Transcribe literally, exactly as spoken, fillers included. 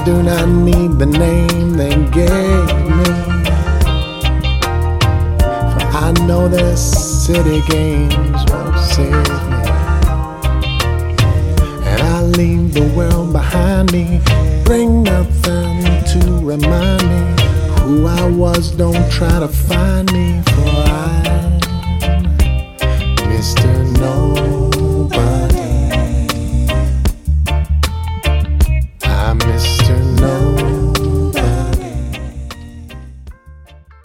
do not need the name they gave me, for I know this city games won't save me. And I leave the world behind me, bring nothing to remind me who I was. Don't try to find me, for I